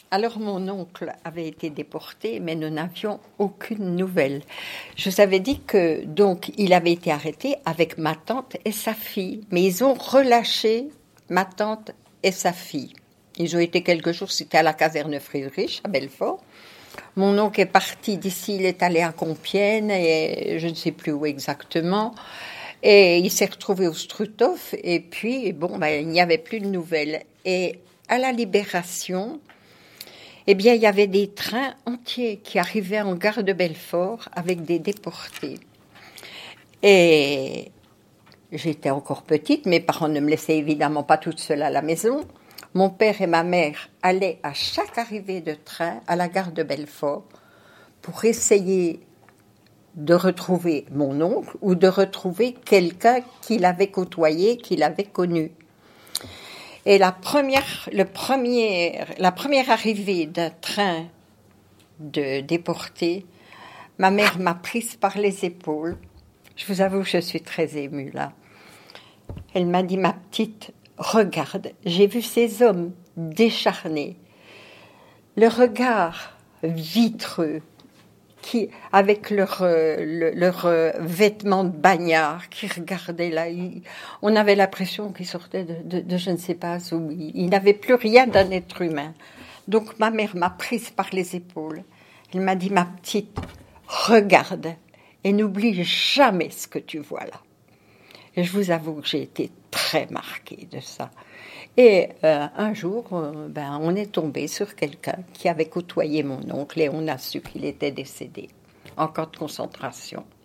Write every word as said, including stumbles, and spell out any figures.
Alors mon oncle avait été déporté, mais nous n'avions aucune nouvelle. Je vous avais dit que donc il avait été arrêté avec ma tante et sa fille, mais ils ont relâché ma tante et sa fille. Ils ont été quelques jours, c'était à la caserne Friedrich à Belfort. Mon oncle est parti d'ici, il est allé à Compiègne et je ne sais plus où exactement. Et il s'est retrouvé au Struthof et puis bon, ben, il n'y avait plus de nouvelles. Et à la Libération, eh bien, il y avait des trains entiers qui arrivaient en gare de Belfort avec des déportés. Et j'étais encore petite, mes parents ne me laissaient évidemment pas toute seule à la maison. Mon père et ma mère allaient à chaque arrivée de train à la gare de Belfort pour essayer de retrouver mon oncle ou de retrouver quelqu'un qu'il avait côtoyé, qu'il avait connu. Et la première, le premier, la première arrivée d'un train de déportés, ma mère m'a prise par les épaules. Je vous avoue, je suis très émue là. Elle m'a dit, ma petite, regarde, j'ai vu ces hommes décharnés, le regard vitreux, qui, avec leurs leur, leur, leur vêtements de bagnard, qui regardaient là. Ils, on avait l'impression qu'ils sortaient de, de, de je ne sais pas où. Ils n'avaient plus rien d'un être humain. Donc ma mère m'a prise par les épaules. Elle m'a dit, ma petite, regarde et n'oublie jamais ce que tu vois là. Et je vous avoue que j'ai été très marquée de ça. Et euh, un jour, euh, ben, on est tombé sur quelqu'un qui avait côtoyé mon oncle et on a su qu'il était décédé en camp de concentration.